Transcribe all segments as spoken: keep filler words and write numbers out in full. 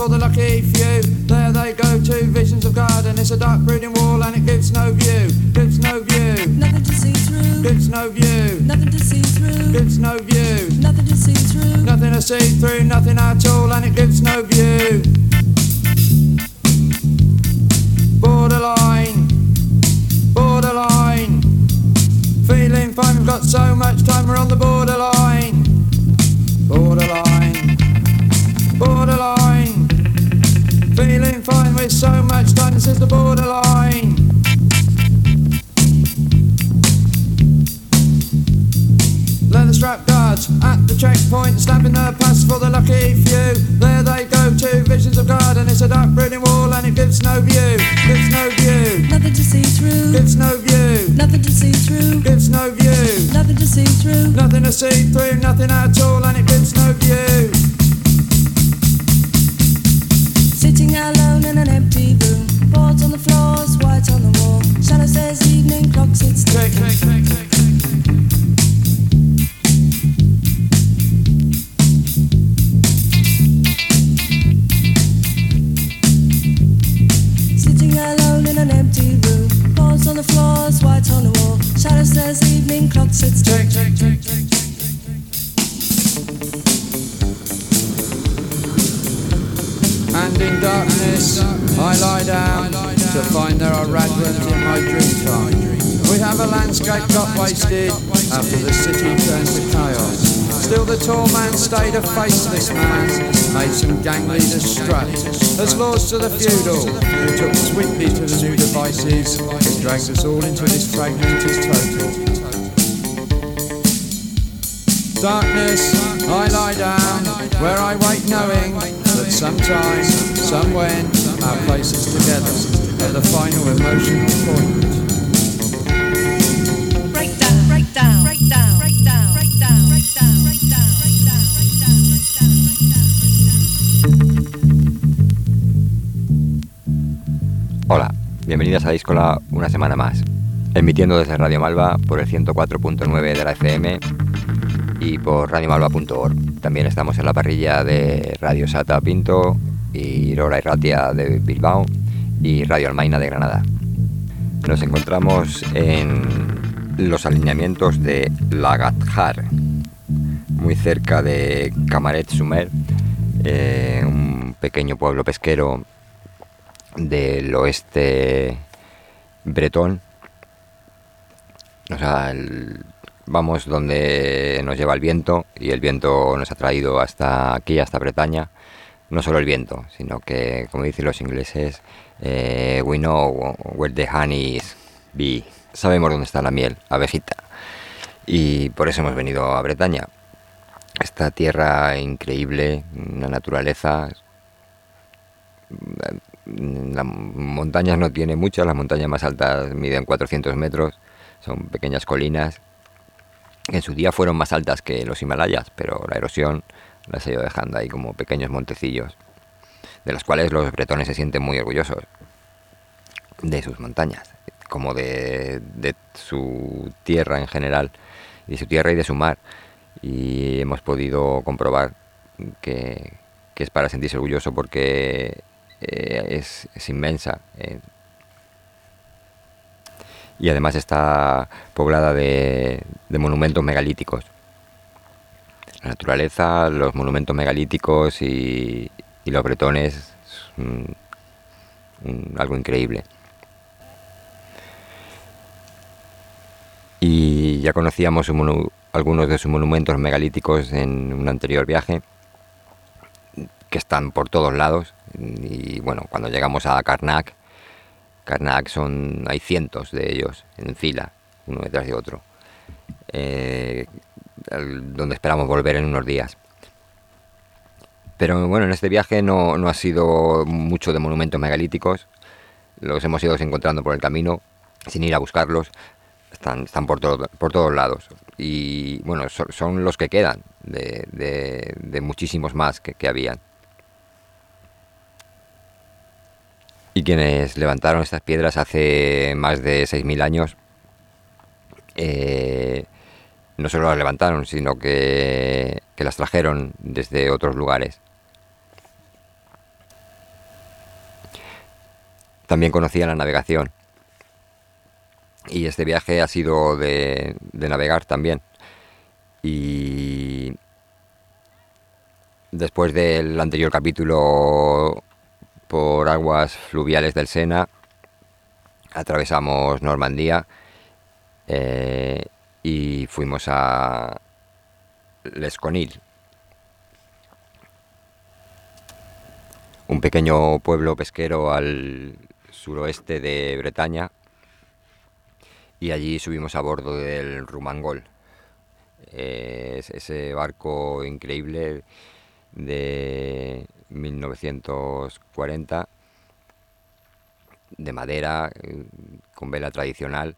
for the lucky few. There they go to visions of God, and it's a dark brooding wall and it gives no view, gives no view. Nothing to see through. Gives no view. Nothing to see through. Gives no view. Nothing to see through. Nothing to see through, nothing at all, and it gives no view. Borderline, borderline. Feeling fine, we've got so much time, we're on the borderline. Borderline, borderline. Feeling fine with so much time, this is the borderline. Leather strap guards at the checkpoint, stamping their pass for the lucky few. There they go to visions of God, and it's a dark brooding wall and it gives no view, gives no view. Nothing to see through. Gives no view. Nothing to see through. Gives no view. Nothing to see through. Nothing to see through, nothing at all, and it gives no view. Sitting alone in an empty room, boards on the floors, white on the wall. Shadow says evening clock sits tick. Sitting alone in an empty room, boards on the floors, white on the wall. Shadow says evening clock sits tick. And in darkness I lie down to find there are radrooms in my dream time. We have a landscape got wasted after the city turned to chaos. Still the tall man stayed a faceless man, made some gang leaders strut as laws to the feudal, who took sweetly to the new devices. It drags us all into this fragmented total. Darkness, I lie down, where I wait knowing that sometime, somewhen, our places together at the final emotional point. Break down, break down, break down, break down, break down, break down, break down, break down, break down, break down, break down. Hola, bienvenidas a Díscola una semana más, emitiendo desde Radio Malva por el ciento cuatro punto nueve de la F M y por radio malva punto org. También estamos en la parrilla de Radio Sata Pinto y Rora y Ratia de Bilbao y Radio Almaina de Granada. Nos encontramos en los alineamientos de Lagatjar, muy cerca de Camaret-sur-Mer, eh, un pequeño pueblo pesquero del oeste bretón. O sea, el, vamos donde nos lleva el viento, y el viento nos ha traído hasta aquí, hasta Bretaña. No solo el viento, sino que, como dicen los ingleses, eh, we know where the honey is be. Sabemos dónde está la miel, abejita. Y por eso hemos venido a Bretaña. Esta tierra increíble, una naturaleza. Las montañas no tiene muchas, las montañas más altas miden cuatrocientos metros, son pequeñas colinas que en su día fueron más altas que los Himalayas, pero la erosión las ha ido dejando ahí como pequeños montecillos, de los cuales los bretones se sienten muy orgullosos de sus montañas, como de, de su tierra en general, de su tierra y de su mar, y hemos podido comprobar que, que es para sentirse orgulloso porque eh, es, es inmensa, eh, y además está poblada de, de monumentos megalíticos. La naturaleza, los monumentos megalíticos y, y los bretones es un, un, algo increíble. Y ya conocíamos un, algunos de sus monumentos megalíticos en un anterior viaje, que están por todos lados. Y bueno, cuando llegamos a Karnak, Karnak son, hay cientos de ellos en fila, uno detrás de otro, eh, donde esperamos volver en unos días. Pero bueno, en este viaje no, no ha sido mucho de monumentos megalíticos, los hemos ido encontrando por el camino, sin ir a buscarlos, están, están por, todo, por todos lados. Y bueno, son, son los que quedan de, de, de muchísimos más que, que habían. Y quienes levantaron estas piedras hace más de seis mil años, eh, no solo las levantaron, sino que, que las trajeron desde otros lugares. también conocía la navegación. Y este viaje ha sido de, de navegar también. Y después del anterior capítulo por aguas fluviales del Sena, atravesamos Normandía eh, y fuimos a L'Esconil, un pequeño pueblo pesquero al suroeste de Bretaña, y allí subimos a bordo del Rumangol, eh, ese barco increíble de mil novecientos cuarenta, de madera, con vela tradicional,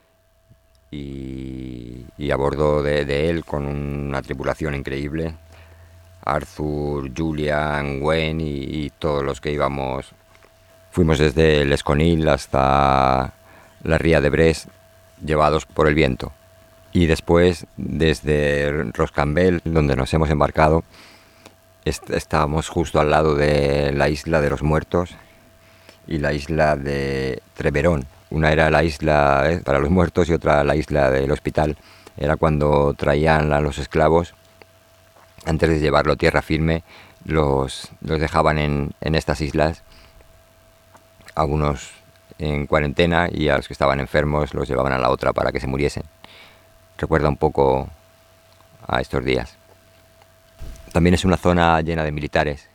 y, y a bordo de, de él, con una tripulación increíble, Arthur, Julian, Wayne y, y todos los que íbamos. Fuimos desde L'Esconil hasta la ría de Brest, llevados por el viento, y después desde Roscambel, donde nos hemos embarcado, est- estábamos justo al lado de la isla de los Muertos y la isla de Treverón. Una era la isla eh, para los muertos y otra la isla del hospital. Era cuando traían a los esclavos, antes de llevarlo a tierra firme, los, los dejaban en, en estas islas, algunos en cuarentena, y a los que estaban enfermos los llevaban a la otra para que se muriesen. Recuerda un poco a estos días. También es una zona llena de militares.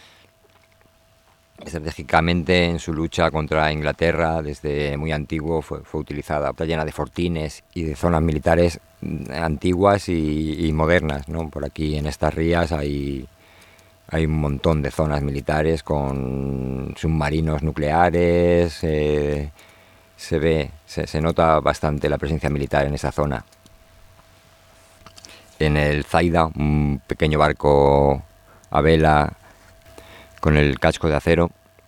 Estratégicamente, en su lucha contra Inglaterra, desde muy antiguo fue, fue utilizada. Está llena de fortines y de zonas militares antiguas y, y modernas, ¿no? Por aquí en estas rías hay, hay un montón de zonas militares con submarinos nucleares. Eh, se ve, se, se nota bastante la presencia militar en esa zona. En el Zaida, un pequeño barco a vela con el casco de acero,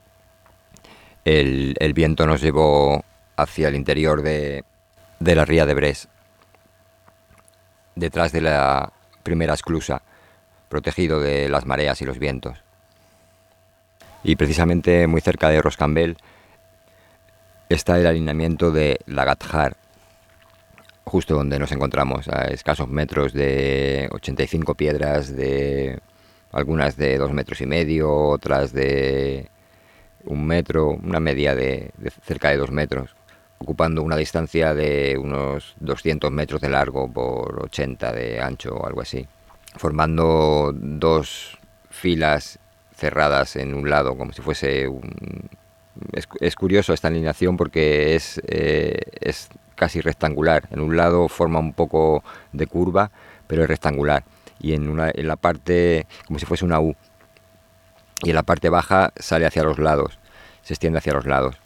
el, el viento nos llevó hacia el interior de, de la ría de Brest, detrás de la primera esclusa, protegido de las mareas y los vientos. Y precisamente muy cerca de Roscambel está el alineamiento de la Gatjar, justo donde nos encontramos, a escasos metros de ochenta y cinco piedras, de algunas de dos metros y medio, otras de un metro, una media de, de cerca de dos metros, ocupando una distancia de unos doscientos metros de largo por ochenta de ancho o algo así, formando dos filas cerradas en un lado, como si fuese un... Es, es curioso esta alineación porque es, eh, es casi rectangular. En un lado forma un poco de curva, pero es rectangular. Y en, una, en la parte, como si fuese una U, y en la parte baja sale hacia los lados, se extiende hacia los lados.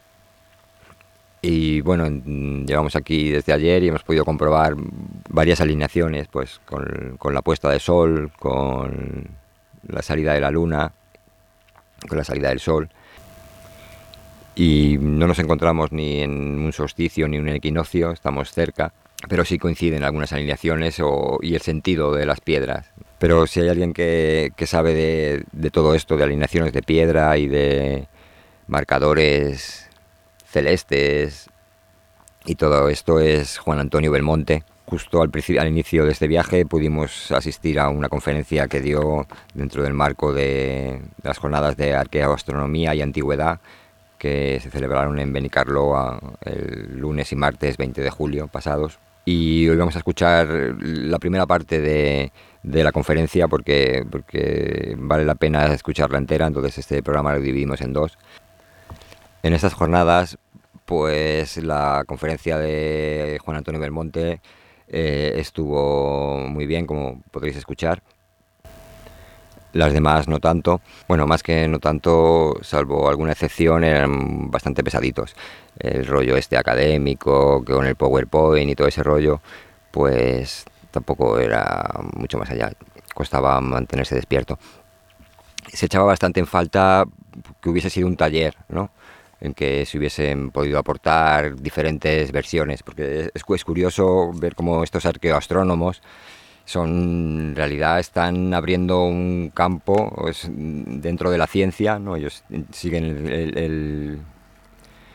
Y bueno, llevamos aquí desde ayer y hemos podido comprobar varias alineaciones, pues con, con la puesta de sol, con la salida de la luna, con la salida del sol. Y no nos encontramos ni en un solsticio ni en un equinoccio, estamos cerca, pero sí coinciden algunas alineaciones o, y el sentido de las piedras. Pero si hay alguien que, que sabe de, de todo esto, de alineaciones de piedra y de marcadores celestes y todo esto, es Juan Antonio Belmonte. Justo al, al inicio de este viaje pudimos asistir a una conferencia que dio dentro del marco de, de las jornadas de arqueoastronomía y antigüedad, que se celebraron en Benicarló el lunes y martes veinte de julio pasados. Y hoy vamos a escuchar la primera parte de, de la conferencia porque, porque vale la pena escucharla entera, entonces este programa lo dividimos en dos. En estas jornadas, pues la conferencia de Juan Antonio Belmonte eh, estuvo muy bien, como podréis escuchar. Las demás no tanto. Bueno, más que no tanto, salvo alguna excepción, eran bastante pesaditos. El rollo este académico, con el PowerPoint y todo ese rollo, pues tampoco era mucho más allá. Costaba mantenerse despierto. Se echaba bastante en falta que hubiese sido un taller, ¿no?, en que se hubiesen podido aportar diferentes versiones, porque es, es curioso ver cómo estos arqueoastrónomos son, en realidad están abriendo un campo pues, dentro de la ciencia, ¿no? Ellos siguen el, el, el,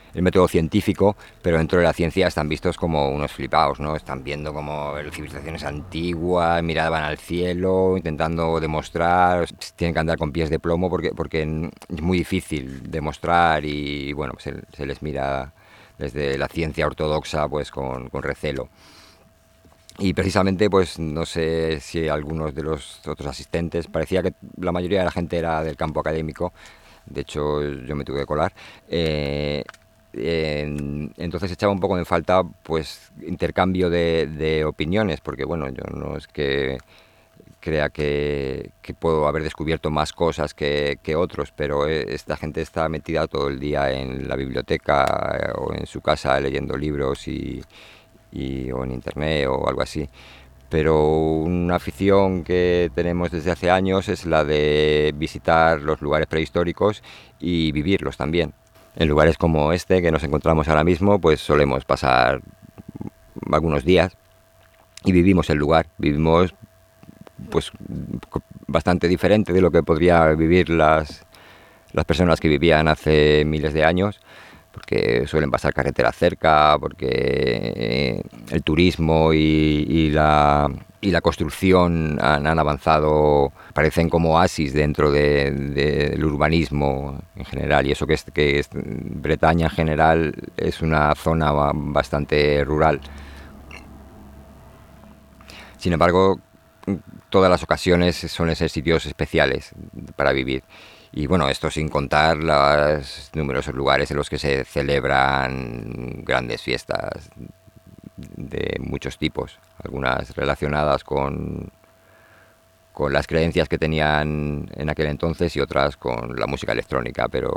el método científico, pero dentro de la ciencia están vistos como unos flipados, ¿no? Están viendo como civilizaciones antiguas, miraban al cielo, intentando demostrar, tienen que andar con pies de plomo porque, porque es muy difícil demostrar y bueno, se, se les mira desde la ciencia ortodoxa pues con, con recelo. Y precisamente, pues no sé si algunos de los otros asistentes, parecía que la mayoría de la gente era del campo académico, de hecho yo me tuve que colar, eh, eh, entonces echaba un poco en falta pues intercambio de, de opiniones, porque bueno, yo no es que crea que, que puedo haber descubierto más cosas que, que otros, pero esta gente está metida todo el día en la biblioteca eh, o en su casa leyendo libros y... Y, o en internet o algo así, pero una afición que tenemos desde hace años es la de visitar los lugares prehistóricos y vivirlos también. En lugares como este que nos encontramos ahora mismo, pues solemos pasar algunos días y vivimos el lugar, vivimos pues bastante diferente de lo que podrían vivir las, las personas que vivían hace miles de años, porque suelen pasar carreteras cerca, porque el turismo y, y, la, y la construcción han, han avanzado, parecen como oasis dentro de, de, del urbanismo en general, y eso que, es, que es, Bretaña en general es una zona bastante rural. Sin embargo, todas las ocasiones suelen ser sitios especiales para vivir. Y bueno, esto sin contar los numerosos lugares en los que se celebran grandes fiestas de muchos tipos, algunas relacionadas con, con las creencias que tenían en aquel entonces y otras con la música electrónica, pero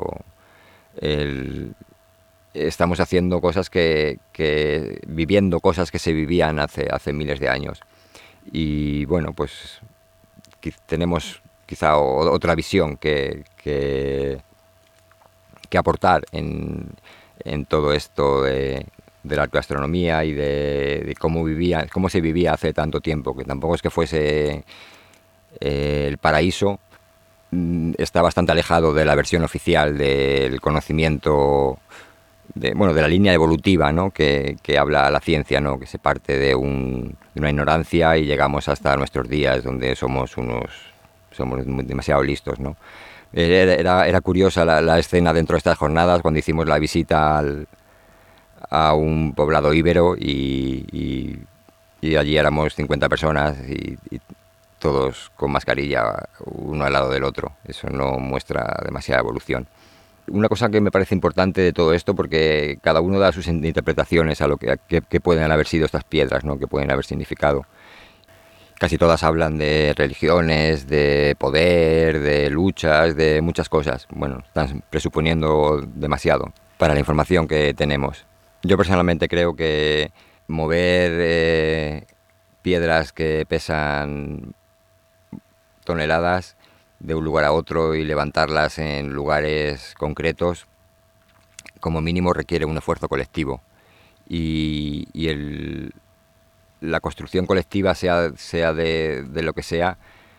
el, estamos haciendo cosas que, que, viviendo cosas que se vivían hace, hace miles de años. Y bueno, pues tenemos quizá otra visión que, que, que aportar en, en todo esto de, de la gastronomía y de, de cómo vivía, cómo se vivía hace tanto tiempo, que tampoco es que fuese eh, el paraíso, está bastante alejado de la versión oficial del conocimiento, de, bueno, de la línea evolutiva, ¿no? que, que habla la ciencia, ¿no? Que se parte de, un, de una ignorancia y llegamos hasta nuestros días donde somos unos somos demasiado listos, ¿no? Era, era, era curiosa la, la escena dentro de estas jornadas cuando hicimos la visita al, a un poblado íbero y, y, y allí éramos cincuenta personas y, y todos con mascarilla uno al lado del otro. Eso no muestra demasiada evolución. Una cosa que me parece importante de todo esto, porque cada uno da sus interpretaciones a lo que, que, que pueden haber sido estas piedras, ¿no? Que pueden haber significado. Casi todas hablan de religiones, de poder, de luchas, de muchas cosas. Bueno, están presuponiendo demasiado para la información que tenemos. Yo personalmente creo que mover eh, piedras que pesan toneladas de un lugar a otro y levantarlas en lugares concretos, como mínimo requiere un esfuerzo colectivo. Y, y el... la construcción colectiva, sea, sea de, de lo que sea,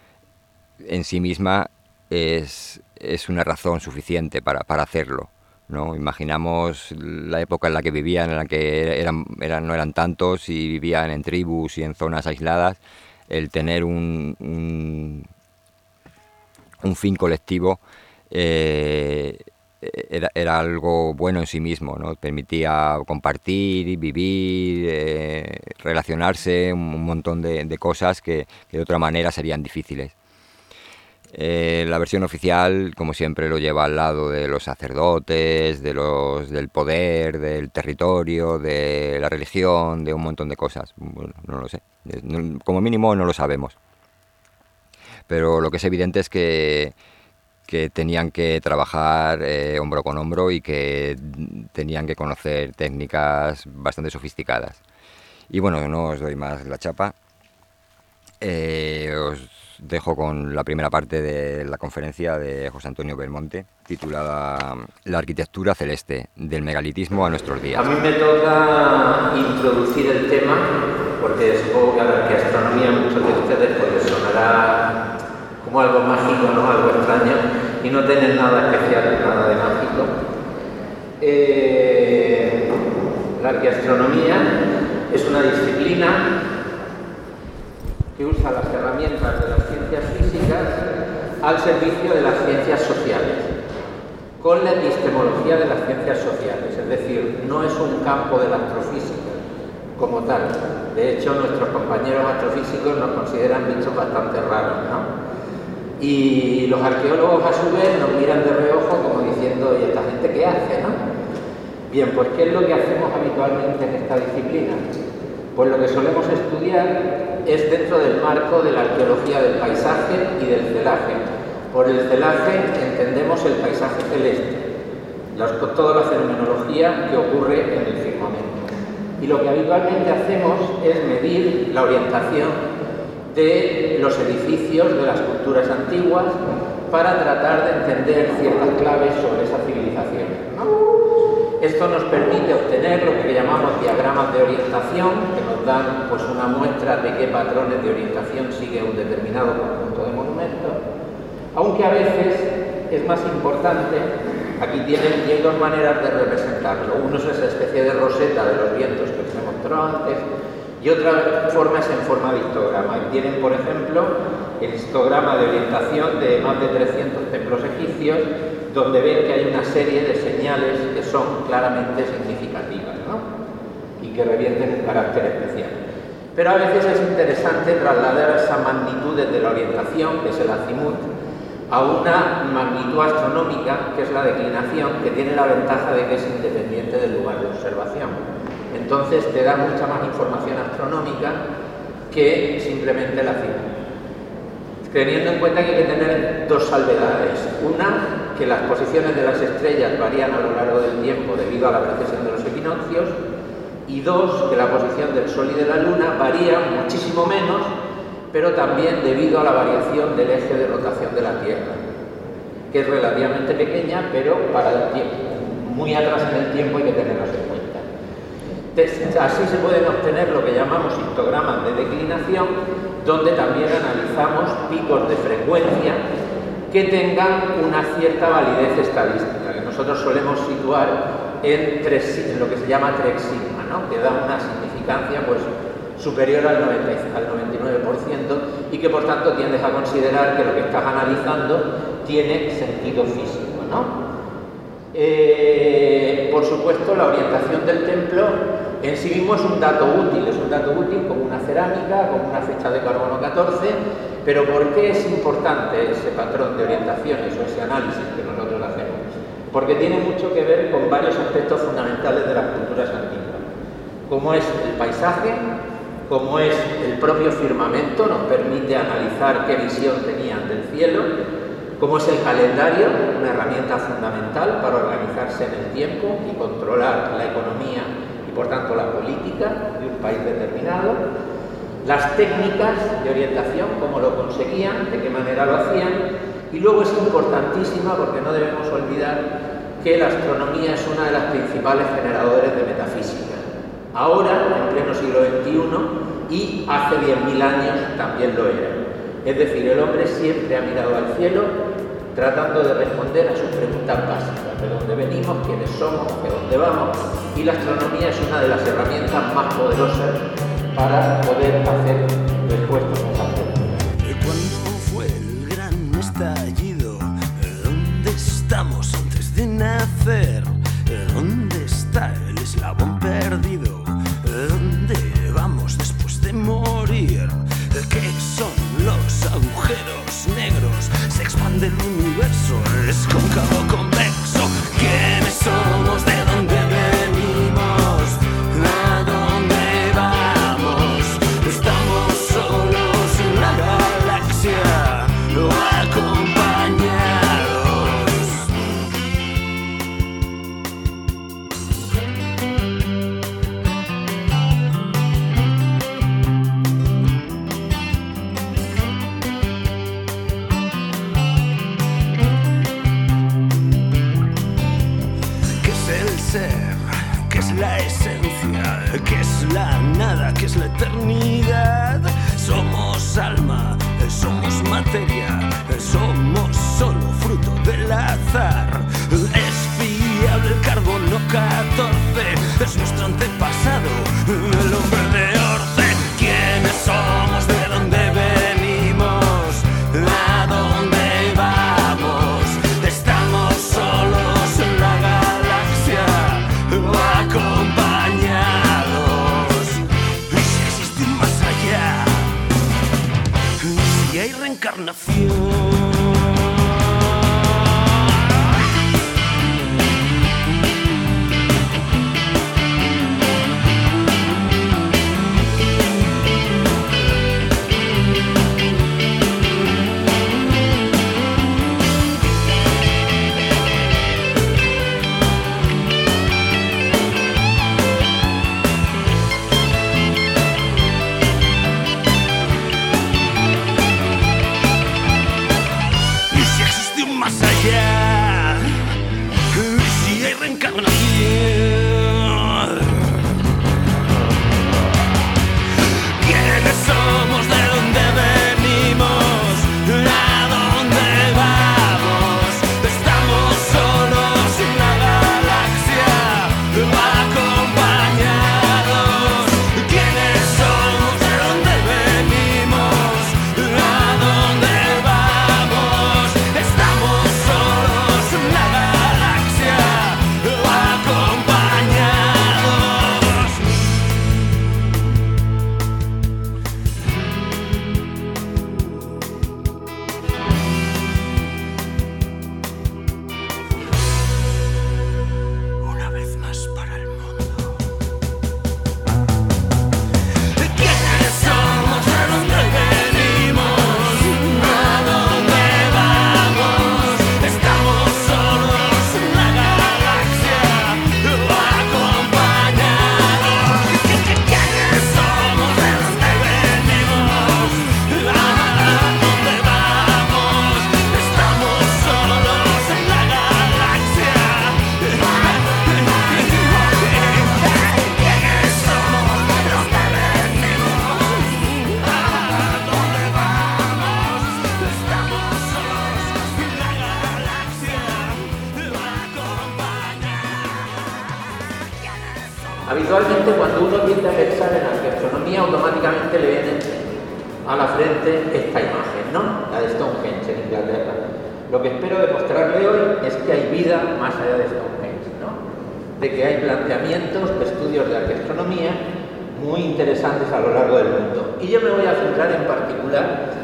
en sí misma es, es una razón suficiente para, para hacerlo, ¿no? Imaginamos la época en la que vivían, en la que eran, eran, no eran tantos y vivían en tribus y en zonas aisladas. El tener un, un, un fin colectivo eh, Era, era algo bueno en sí mismo, ¿no? Permitía compartir, vivir, eh, relacionarse, un montón de, de cosas que, que de otra manera serían difíciles. Eh, la versión oficial, como siempre, lo lleva al lado de los sacerdotes, de los, del poder, del territorio, de la religión, de un montón de cosas. Bueno, no lo sé. Como mínimo no lo sabemos. Pero lo que es evidente es que que tenían que trabajar eh, hombro con hombro y que tenían que conocer técnicas bastante sofisticadas. Y bueno, no os doy más la chapa. Eh, os dejo con la primera parte de la conferencia de José Antonio Belmonte, titulada La arquitectura celeste, del megalitismo a nuestros días. A mí me toca introducir el tema, porque supongo que a la arqueastronomía muchos de ustedes pues les sonará como algo mágico, ¿no? Algo extraño, y no tienen nada especial, nada de mágico. Eh, La arqueastronomía es una disciplina que usa las herramientas de las ciencias físicas al servicio de las ciencias sociales, con la epistemología de las ciencias sociales, es decir, no es un campo de la astrofísica como tal. De hecho, nuestros compañeros astrofísicos nos consideran bichos bastante raros, ¿no? Y los arqueólogos a su vez nos miran de reojo como diciendo, ¿y esta gente qué hace, no? Bien, pues ¿qué es lo que hacemos habitualmente en esta disciplina? Pues lo que solemos estudiar es dentro del marco de la arqueología del paisaje y del celaje. Por el celaje entendemos el paisaje celeste, los, toda la fenomenología que ocurre en el firmamento. Y lo que habitualmente hacemos es medir la orientación de los edificios de las culturas antiguas para tratar de entender ciertas claves sobre esas civilizaciones, ¿no? Esto nos permite obtener lo que llamamos diagramas de orientación, que nos dan pues, una muestra de qué patrones de orientación sigue un determinado conjunto de monumentos, aunque a veces es más importante. Aquí tienen, tienen dos maneras de representarlo. Uno es esa especie de roseta de los vientos que os he mostrado antes, y otra forma es en forma de histograma. Y tienen, por ejemplo, el histograma de orientación de más de trescientos templos egipcios, donde ven que hay una serie de señales que son claramente significativas, ¿no? Y que revierten un carácter especial. Pero a veces es interesante trasladar esas magnitudes de la orientación, que es el azimut, a una magnitud astronómica, que es la declinación, que tiene la ventaja de que es independiente del lugar de observación. Entonces te da mucha más información astronómica que simplemente el azimut. Teniendo en cuenta que hay que tener dos salvedades. Una, que las posiciones de las estrellas varían a lo largo del tiempo debido a la precesión de los equinoccios. Y dos, que la posición del Sol y de la Luna varía muchísimo menos, pero también debido a la variación del eje de rotación de la Tierra, que es relativamente pequeña, pero para el tiempo, muy atrás en el tiempo hay que tenerlos en cuenta. Así se pueden obtener lo que llamamos histogramas de declinación, donde también analizamos picos de frecuencia que tengan una cierta validez estadística, que nosotros solemos situar en, tres, en lo que se llama tres sigma, ¿no? Que da una significancia pues, superior al, noventa, al noventa y nueve por ciento y que por tanto tiendes a considerar que lo que estás analizando tiene sentido físico, ¿no? Eh, por supuesto, la orientación del templo en sí mismo es un dato útil, es un dato útil como una cerámica, como una fecha de carbono catorce, pero ¿por qué es importante ese patrón de orientaciones o ese análisis que nosotros hacemos? Porque tiene mucho que ver con varios aspectos fundamentales de las culturas antiguas, como es el paisaje, como es el propio firmamento, nos permite analizar qué visión tenían del cielo, como es el calendario, una herramienta fundamental para organizarse en el tiempo y controlar la economía y por tanto la política de un país determinado, las técnicas de orientación, cómo lo conseguían, de qué manera lo hacían, y luego es importantísima porque no debemos olvidar que la astronomía es una de las principales generadores de metafísica. Ahora, en pleno siglo veintiuno, y hace diez mil años también lo era. Es decir, el hombre siempre ha mirado al cielo tratando de responder a sus preguntas básicas, de dónde venimos, quiénes somos, de dónde vamos, y la astronomía es una de las herramientas más poderosas para poder hacer respuestas a esas preguntas. ¿Cuándo fue el gran estallido? ¿Dónde estamos antes de nacer? ¿Dónde está el eslabón perdido? ¿Dónde vamos después de morir? ¿Qué son los agujeros negros? Se expande el universo, es cóncavo convexo. ¿Quiénes somos? ¿De dónde venimos? ¿A dónde vamos? ¿Estamos solos en la galaxia o acompañados? ¿Qué es la esencia? ¿Qué es la nada? ¿Qué es la eternidad? Somos alma, somos materia, somos solo fruto del azar. Es fiable el carbono catorce, es nuestro antepasado, el hombre de Orce. ¿Quiénes somos? ¿De dónde venimos? ¿A dónde vamos? Estamos solos en la galaxia o acompañados. ¿Y si existe un más allá? ¿Y si hay reencarnación? Habitualmente cuando uno tiende a pensar en arqueastronomía automáticamente le viene a la frente esta imagen, ¿no? La de Stonehenge en Inglaterra. Lo que espero demostrarle hoy es que hay vida más allá de Stonehenge, ¿no? De que hay planteamientos de estudios de arqueastronomía muy interesantes a lo largo del mundo. Y yo me voy a centrar en particular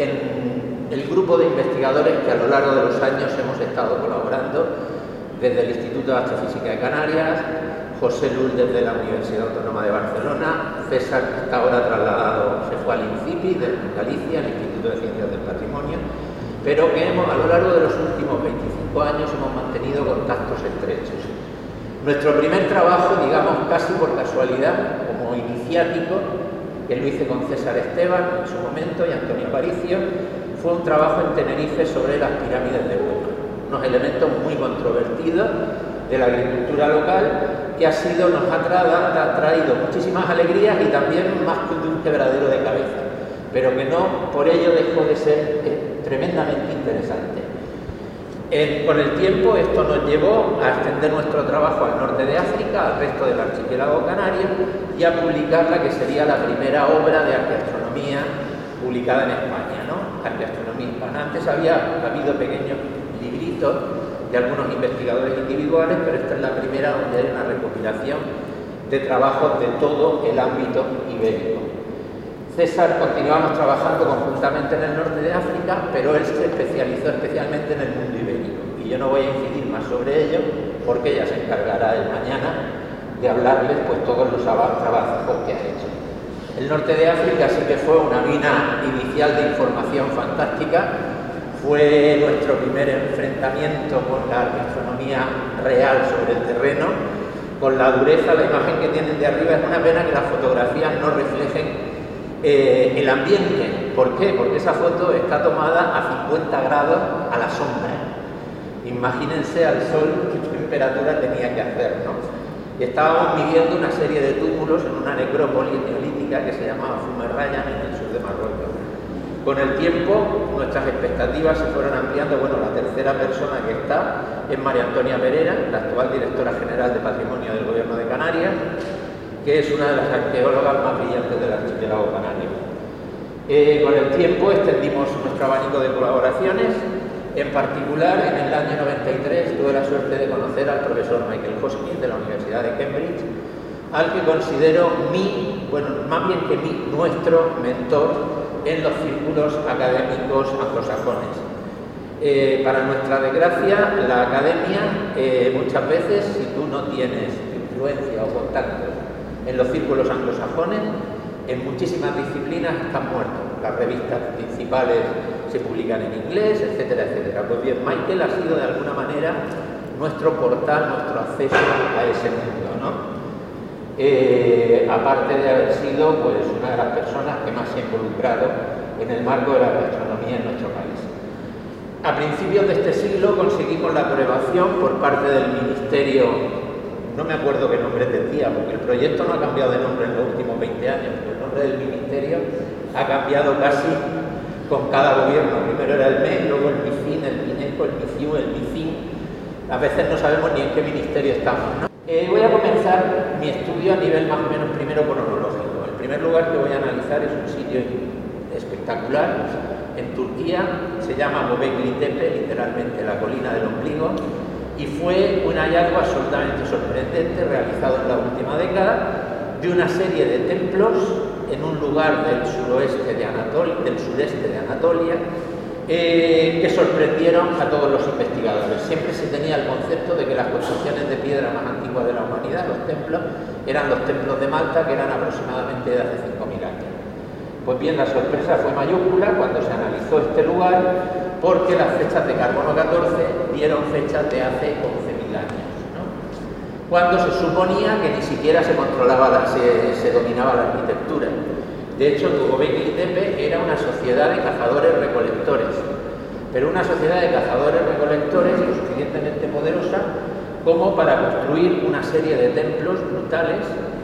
en el grupo de investigadores que a lo largo de los años hemos estado colaborando desde el Instituto de Astrofísica de Canarias, José Lul desde la Universidad Autónoma de Barcelona, César, que está ahora trasladado, se fue al INCIPI de Galicia, el Instituto de Ciencias del Patrimonio, pero que hemos, a lo largo de los últimos veinticinco años hemos mantenido contactos estrechos. Nuestro primer trabajo, digamos casi por casualidad, como iniciático, que lo hice con César Esteban en su momento y Antonio Aparicio, fue un trabajo en Tenerife sobre las pirámides de Huelva, unos elementos muy controvertidos de la agricultura local, que ha sido, nos ha, tra ha traído muchísimas alegrías y también más que un quebradero de cabeza, pero que no por ello dejó de ser eh, tremendamente interesante. Eh, con el tiempo esto nos llevó a extender nuestro trabajo al norte de África, al resto del archipiélago canario, y a publicar la que sería la primera obra de arqueastronomía publicada en España, ¿no? Arqueastronomía hispana. Antes había habido pequeños libritos de algunos investigadores individuales, pero esta es la primera donde hay una recopilación de trabajos de todo el ámbito ibérico. César continuamos trabajando conjuntamente en el norte de África, pero él se especializó especialmente en el mundo ibérico. Y yo no voy a incidir más sobre ello, porque ella se encargará él mañana de hablarles pues todos los trabajos que ha hecho. El norte de África sí que fue una mina inicial de información fantástica. Fue nuestro primer enfrentamiento con la arqueastronomía real sobre el terreno, con la dureza. La imagen que tienen de arriba es una pena que las fotografías no reflejen eh, el ambiente. ¿Por qué? Porque esa foto está tomada a cincuenta grados a la sombra. Imagínense al sol qué temperatura tenía que hacer, ¿no? Y estábamos midiendo una serie de túmulos en una necrópolis neolítica que se llamaba Fumerrayan en el sur de Marruecos. Con el tiempo nuestras expectativas se fueron ampliando. Bueno, la tercera persona que está es María Antonia Pereira, la actual directora general de Patrimonio del Gobierno de Canarias, que es una de las arqueólogas más brillantes del archipiélago canario. Eh, con el tiempo extendimos nuestro abanico de colaboraciones. En particular, en el año noventa y tres tuve la suerte de conocer al profesor Michael Hoskin de la Universidad de Cambridge, al que considero mi, bueno, más bien que mi, nuestro mentor en los círculos académicos anglosajones. Eh, para nuestra desgracia, la academia, eh, muchas veces, si tú no tienes influencia o contactos en los círculos anglosajones, en muchísimas disciplinas están muertos. Las revistas principales se publican en inglés, etcétera, etcétera. Pues bien, Michael ha sido de alguna manera nuestro portal, nuestro acceso a ese mundo, ¿no? Eh, aparte de haber sido pues, una de las personas que más se ha involucrado en el marco de la gastronomía en nuestro país. A principios de este siglo conseguimos la aprobación por parte del Ministerio, no me acuerdo qué nombre tendría, porque el proyecto no ha cambiado de nombre en los últimos veinte años, pero el nombre del Ministerio ha cambiado casi con cada gobierno. Primero era el M E, luego el MIFIN, el MINECO, el MICIU, el MICIN. A veces no sabemos ni en qué ministerio estamos, ¿no? Eh, voy a comenzar mi estudio a nivel más o menos primero cronológico. El primer lugar que voy a analizar es un sitio espectacular en Turquía, se llama Göbekli Tepe, literalmente la colina del ombligo, y fue un hallazgo absolutamente sorprendente realizado en la última década de una serie de templos en un lugar del suroeste de Anatolia, del sureste de Anatolia, eh, que sorprendieron a todos los investigadores. Siempre se tenía el concepto de que las construcciones de piedra más antiguas de la humanidad, los templos, eran los templos de Malta, que eran aproximadamente de hace cinco mil años. Pues bien, la sorpresa fue mayúscula cuando se analizó este lugar, porque las fechas de carbono catorce dieron fechas de hace once mil años, ¿no? Cuando se suponía que ni siquiera se controlaba, la, se, se dominaba la arquitectura. De hecho, Göbekli Tepe era una sociedad de cazadores-recolectores, pero una sociedad de cazadores-recolectores lo suficientemente poderosa como para construir una serie de templos brutales,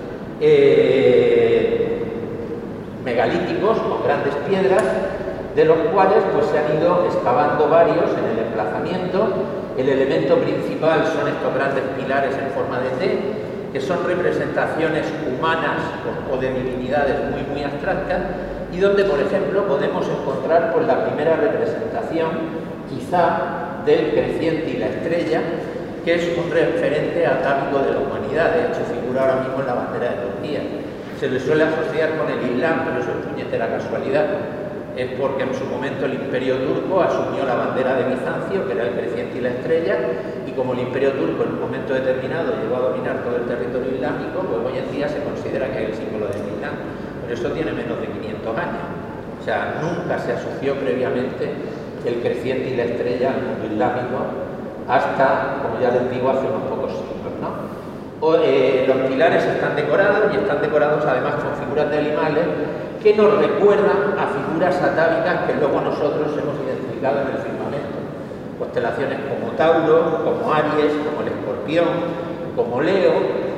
eh, megalíticos, con grandes piedras, de los cuales pues, se han ido excavando varios en el emplazamiento. El elemento principal son estos grandes pilares en forma de T, que son representaciones humanas o de divinidades muy, muy abstractas, y donde, por ejemplo, podemos encontrar pues, la primera representación, quizá, del creciente y la estrella, que es un referente atávico de la humanidad. De hecho, figura ahora mismo en la bandera de Turquía. Se le suele asociar con el Islam, pero eso es puñetera casualidad. Es porque en su momento el Imperio Turco asumió la bandera de Bizancio, que era el creciente y la estrella, y como el Imperio Turco en un momento determinado llegó a dominar todo el territorio islámico, pues hoy en día se considera que es el símbolo del Islam. Pero eso tiene menos de quinientos años. O sea, nunca se asoció previamente el creciente y la estrella al mundo islámico hasta, como ya les digo, hace unos pocos siglos, ¿no? O, eh, los pilares están decorados y están decorados además con figuras de animales que nos recuerdan a figuras atávicas que luego nosotros hemos identificado en el firmamento. Constelaciones como Tauro, como Aries, como el Escorpión, como Leo,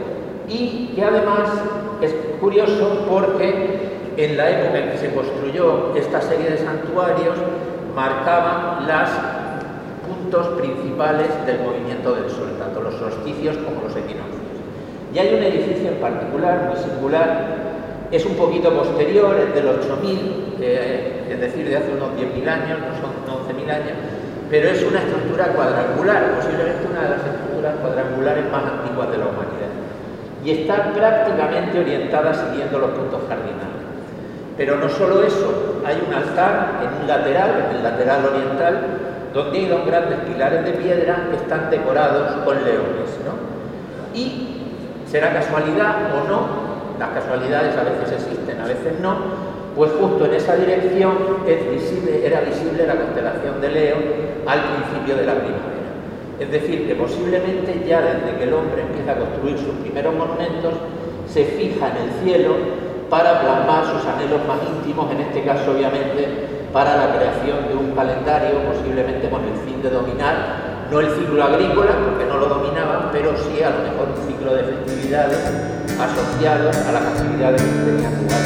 y que además es curioso porque en la época en que se construyó esta serie de santuarios marcaban los puntos principales del movimiento del Sol, tanto los solsticios como los equinoccios. Y hay un edificio en particular, muy singular, es un poquito posterior, es del ocho mil, eh, es decir, de hace unos diez mil años, no son once mil años, pero es una estructura cuadrangular, posiblemente una de las estructuras cuadrangulares más antiguas de la humanidad. Y está prácticamente orientada siguiendo los puntos cardinales. Pero no solo eso, hay un altar en un lateral, en el lateral oriental, donde hay dos grandes pilares de piedra que están decorados con leones, ¿no? Y será casualidad o no, las casualidades a veces existen, a veces no, pues justo en esa dirección es visible, era visible la constelación de Leo al principio de la primavera. Es decir, que posiblemente ya desde que el hombre empieza a construir sus primeros monumentos, se fija en el cielo para plasmar sus anhelos más íntimos, en este caso obviamente para la creación de un calendario, posiblemente con el fin de dominar no el ciclo agrícola, porque no lo dominaban, pero sí a lo mejor un ciclo de festividades asociados a las actividades que tenían lugar.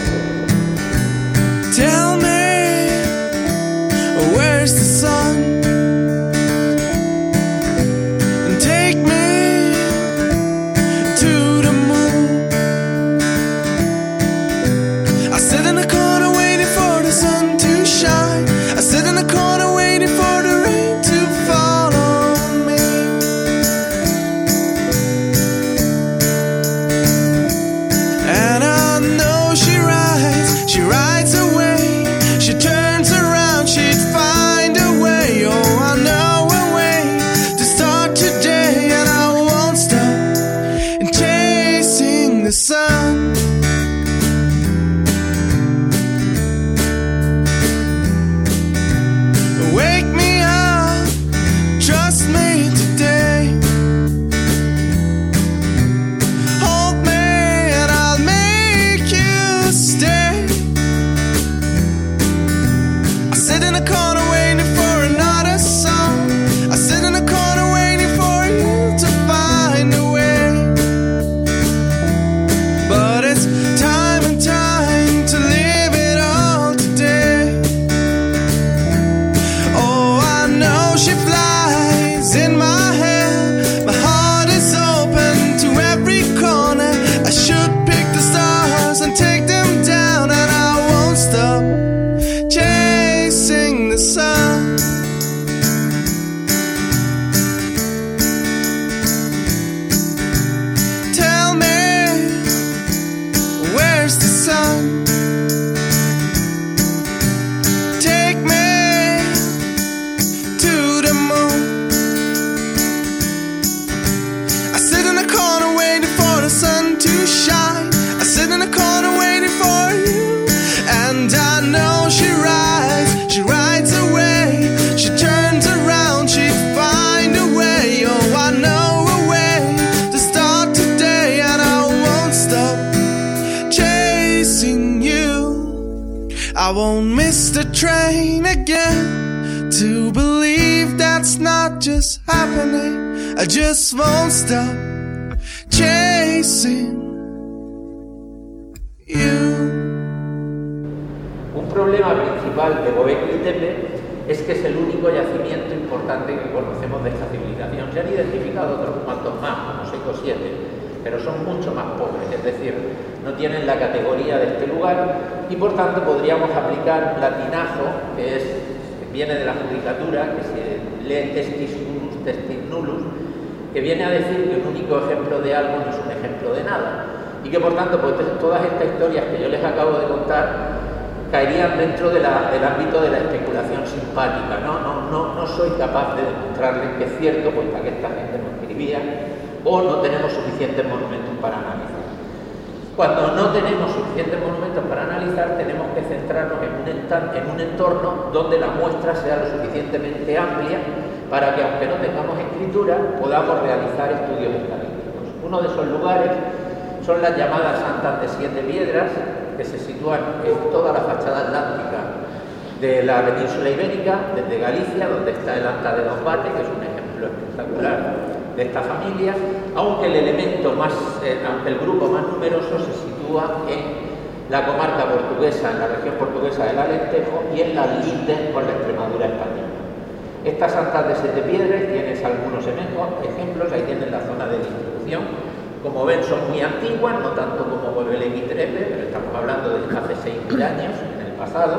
Tell me, where's the sun? And take me to the sun. Wake me up, trust me today. Hold me and I'll make you stay. I sit in a corner waiting for another song. I sit in a corner waiting for you to find a way. But it's time and time to live it all today. Oh, I know she flies in my hair. My heart is open to every corner. I should pick the stars and take them down, and I won't stop chasing the sun. Tell me, where's the sun? Take me to the moon. I sit in a corner waiting for the sun to shine. I sit in a corner waiting for you. And I know she rides, she rides away. She turns around, she find a way. Oh, I know a way to start today, and I won't stop chasing you. I won't miss the train again to believe that's not just happening. I just won't stop chasing you. Un problema principal de Göbekli Tepe es que es el único yacimiento importante que conocemos de esta civilización. Se han identificado otros cuantos más, como seis o siete, pero son mucho más pobres, es decir, no tienen la categoría de este lugar y por tanto podríamos aplicar latinajo, que es, que viene de la judicatura, que se lee testis nullus, testis nullus, que viene a decir que un único ejemplo de algo no es un ejemplo de nada y que por tanto pues, todas estas historias que yo les acabo de contar caerían dentro de la, del ámbito de la especulación simpática. ¿no? No, no, no soy capaz de demostrarles que es cierto, puesto que esta gente no escribía, o no tenemos suficientes monumentos para analizar. Cuando no tenemos suficientes monumentos para analizar, tenemos que centrarnos en un, en un entorno donde la muestra sea lo suficientemente amplia para que, aunque no tengamos escritura, podamos realizar estudios estadísticos. Uno de esos lugares son las llamadas Santas de Siete Piedras, que se sitúan en toda la fachada atlántica de la península ibérica, desde Galicia, donde está el Anta de Dombate, que es un ejemplo espectacular de esta familia, aunque el elemento más, eh, aunque el grupo más numeroso se sitúa en la comarca portuguesa, en la región portuguesa del Alentejo y en las lindes con la Extremadura española. Estas Santas de Siete Piedras tienes algunos ejemplos, ahí tienen la zona de distribución. Como ven, son muy antiguas, no tanto como Göbekli Tepe, pero estamos hablando de hace seis mil años, en el pasado,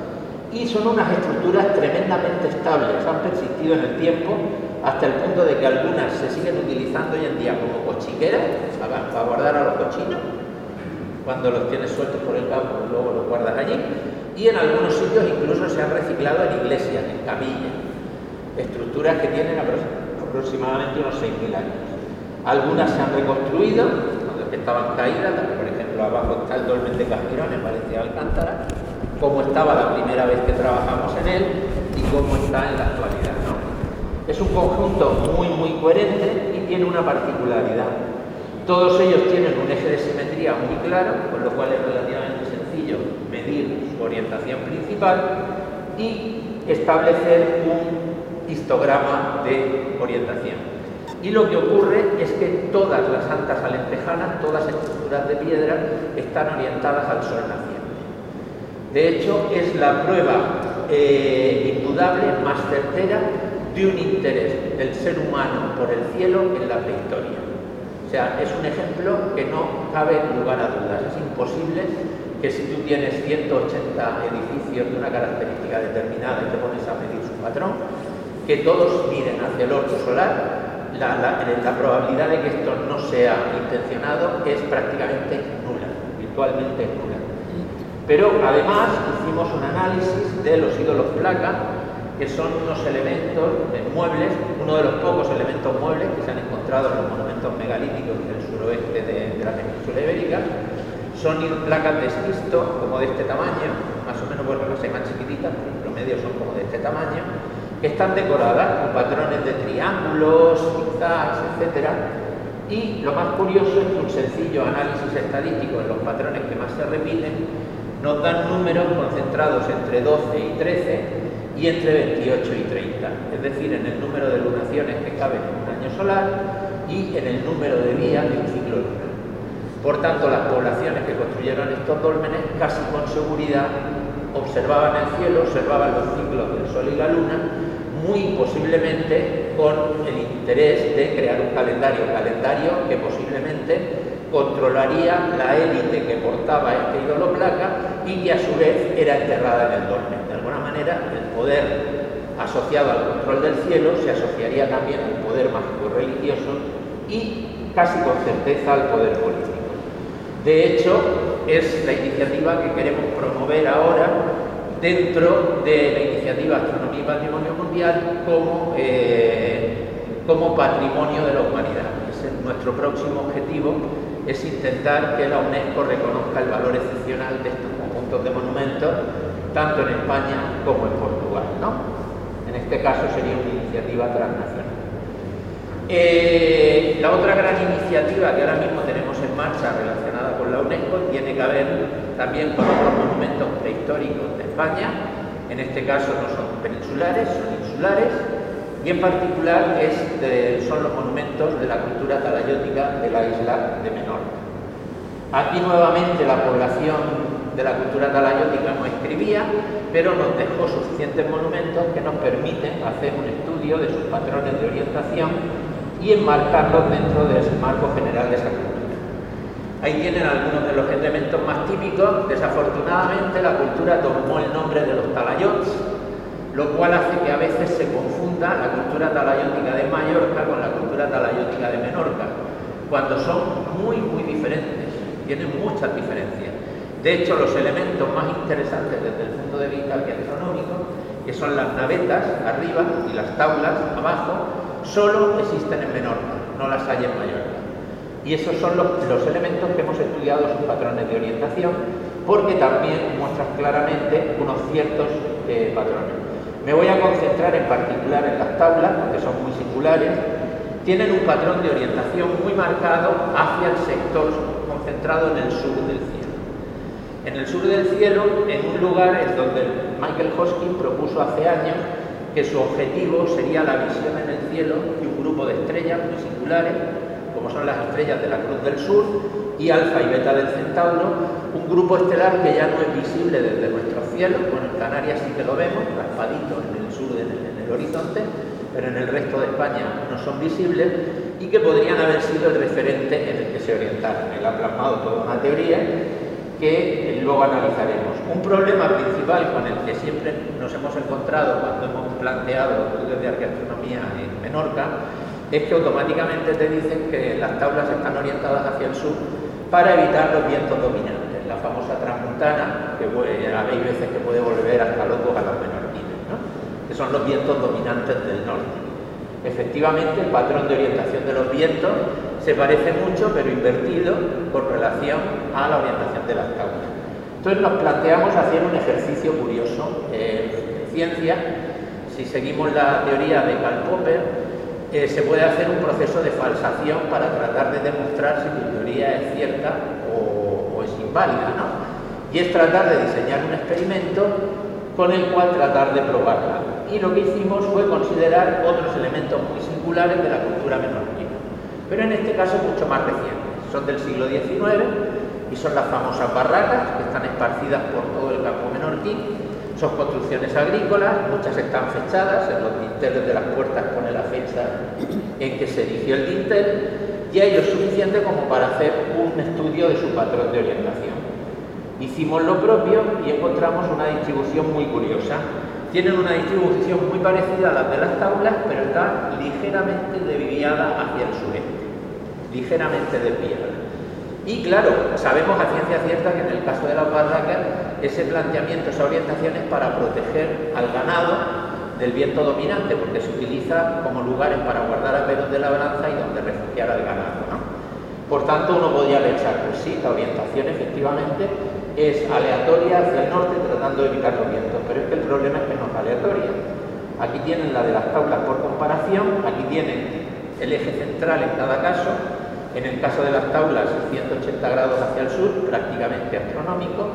y son unas estructuras tremendamente estables, han persistido en el tiempo, hasta el punto de que algunas se siguen utilizando hoy en día como cochiqueras, para, para guardar a los cochinos, cuando los tienes sueltos por el campo, luego los guardas allí, y en algunos sitios incluso se han reciclado en iglesias, en capillas, estructuras que tienen aproximadamente unos seis mil años. Algunas se han reconstruido, donde estaban caídas, por ejemplo abajo está el dolmen de Casquirón en Valencia de Alcántara, como estaba la primera vez que trabajamos en él y cómo está en la actualidad, ¿no? Es un conjunto muy muy coherente y tiene una particularidad. Todos ellos tienen un eje de simetría muy claro, con lo cual es relativamente sencillo medir su orientación principal y establecer un histograma de orientación. Y lo que ocurre es que todas las santas alentejanas, todas estructuras de piedra, están orientadas al sol naciente. De hecho, es la prueba eh, indudable, más certera, de un interés del ser humano por el cielo en la prehistoria. O sea, es un ejemplo que no cabe lugar a dudas. Es imposible que si tú tienes ciento ochenta edificios de una característica determinada y te pones a medir su patrón, que todos miren hacia el orto solar. La, la, la probabilidad de que esto no sea intencionado es prácticamente nula, virtualmente nula. Pero además hicimos un análisis de los ídolos placa, que son unos elementos de muebles, uno de los pocos elementos muebles que se han encontrado en los monumentos megalíticos del suroeste de, de la península península ibérica. Son placas de esquisto como de este tamaño, más o menos, bueno, las hay más chiquititas, pero en promedio son como de este tamaño, que están decoradas con patrones de triángulos, zigzags, etcétera. Y lo más curioso es que un sencillo análisis estadístico en los patrones que más se repiten nos dan números concentrados entre doce y trece y entre veintiocho y treinta, es decir, en el número de lunaciones que caben en un año solar y en el número de días de un ciclo lunar. Por tanto, las poblaciones que construyeron estos dólmenes casi con seguridad observaban el cielo, observaban los ciclos del Sol y la Luna, muy posiblemente con el interés de crear un calendario, calendario que posiblemente controlaría la élite que portaba este ídolo placa y que a su vez era enterrada en el dolmen. De alguna manera, el poder asociado al control del cielo se asociaría también al poder mágico religioso y casi con certeza al poder político. De hecho, es la iniciativa que queremos promover ahora dentro de la iniciativa Astronomía y Patrimonio Mundial como, eh, como patrimonio de la humanidad. Ese es nuestro próximo objetivo, es intentar que la UNESCO reconozca el valor excepcional de estos conjuntos de monumentos, tanto en España como en Portugal, ¿no? En este caso sería una iniciativa transnacional. Eh, la otra gran iniciativa que ahora mismo tenemos en marcha relacionada con la UNESCO tiene que ver también con otros monumentos prehistóricos de España. En este caso no son peninsulares, son insulares, y en particular es de, son los monumentos de la cultura talayótica de la isla de Menorca. Aquí nuevamente la población de la cultura talayótica no escribía, pero nos dejó suficientes monumentos que nos permiten hacer un estudio de sus patrones de orientación y enmarcarlos dentro del marco general de esa cultura. Ahí tienen algunos de los elementos más típicos. Desafortunadamente la cultura tomó el nombre de los talayots, lo cual hace que a veces se confunda la cultura talayótica de Mallorca con la cultura talayótica de Menorca, cuando son muy muy diferentes, tienen muchas diferencias. De hecho, los elementos más interesantes desde el punto de vista astronómico, que son las navetas arriba y las tablas abajo, solo existen en Menorca, no las hay en Mallorca. Y esos son los, los elementos que hemos estudiado, sus patrones de orientación, porque también muestran claramente unos ciertos eh, patrones. Me voy a concentrar en particular en las tablas, porque son muy singulares. Tienen un patrón de orientación muy marcado hacia el sector concentrado en el sur del cielo. En el sur del cielo, en un lugar en donde Michael Hoskin propuso hace años que su objetivo sería la visión en el cielo de un grupo de estrellas muy singulares, como son las estrellas de la Cruz del Sur y Alfa y Beta del Centauro, un grupo estelar que ya no es visible desde nuestros cielos. Bueno, en Canarias sí que lo vemos, raspadito en el sur, en el, en el horizonte, pero en el resto de España no son visibles, y que podrían haber sido el referente en el que se orientaron. Él ha plasmado toda una teoría que luego analizaremos. Un problema principal con el que siempre nos hemos encontrado cuando hemos planteado estudios de arqueastronomía en Menorca es que automáticamente te dicen que las tablas están orientadas hacia el sur para evitar los vientos dominantes, la famosa transmontana, que habéis veces que puede volver hasta locos a los menorquines, ¿no? Que son los vientos dominantes del norte. Efectivamente, el patrón de orientación de los vientos se parece mucho, pero invertido con relación a la orientación de las tablas. Entonces nos planteamos hacer un ejercicio curioso. Eh, en ciencia, si seguimos la teoría de Karl Popper, eh, se puede hacer un proceso de falsación para tratar de demostrar si tu teoría es cierta o, o es inválida, ¿no? Y es tratar de diseñar un experimento con el cual tratar de probarla. Y lo que hicimos fue considerar otros elementos muy singulares de la cultura menorquina, pero en este caso mucho más recientes. Son del siglo diecinueve y son las famosas barracas que están esparcidas por todo el campo menorquín. Son construcciones agrícolas, muchas están fechadas, en los dinteles de las puertas pone la fecha en que se erigió el dintel, y hay lo suficiente como para hacer un estudio de su patrón de orientación. Hicimos lo propio y encontramos una distribución muy curiosa. Tienen una distribución muy parecida a la de las tablas, pero está ligeramente desviada hacia el sureste, ligeramente desviada. Y claro, sabemos a ciencia cierta que en el caso de las barracas, ese planteamiento, esa orientación es para proteger al ganado del viento dominante, porque se utiliza como lugares para guardar aperos de labranza y donde refugiar al ganado, ¿no? Por tanto, uno podría pensar, pues sí, la orientación efectivamente es aleatoria hacia el norte tratando de evitar los vientos, pero es que el problema es que no es aleatoria. Aquí tienen la de las tablas por comparación, aquí tienen el eje central en cada caso, en el caso de las tablas ciento ochenta grados hacia el sur, prácticamente astronómico,